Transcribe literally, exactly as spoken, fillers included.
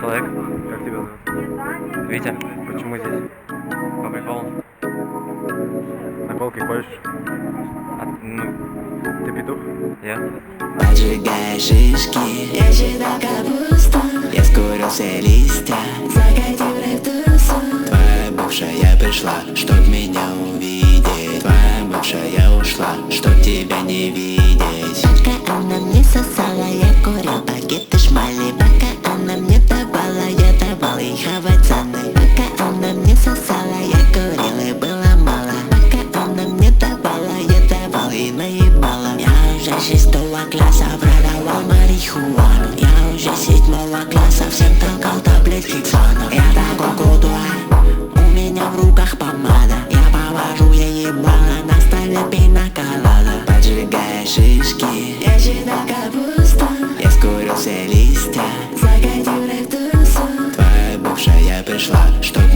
человек. Как тебя зовут? Витя, Почему здесь? по приколу. Наколки хочешь? А, ну, Ты петух? я. Поджигай шишки, я считал капусту. Я скурил все листья, закатил рептусу. Твоя бывшая пришла, чтоб меня увидеть. Твоя бывшая ушла, чтоб тебя не видеть. Пока она мне сосала, я курил пакеты шмали. Пока она мне давала, я давал ей хавать цены. Пока она мне сосала, я курил и было мало. Пока она мне давала, я давал ей наебала. Я уже шестого класса продавал марихуану. Я уже седьмого класса всем толкал таблетки цана. Я такой крутой, у меня в руках помада. Я повожу ей ебало, на столе пина колада. Поджигая шишки, я считал капусту. Я скурил все листья, закатил рептусу. Твоя бывшая пришла, чтоб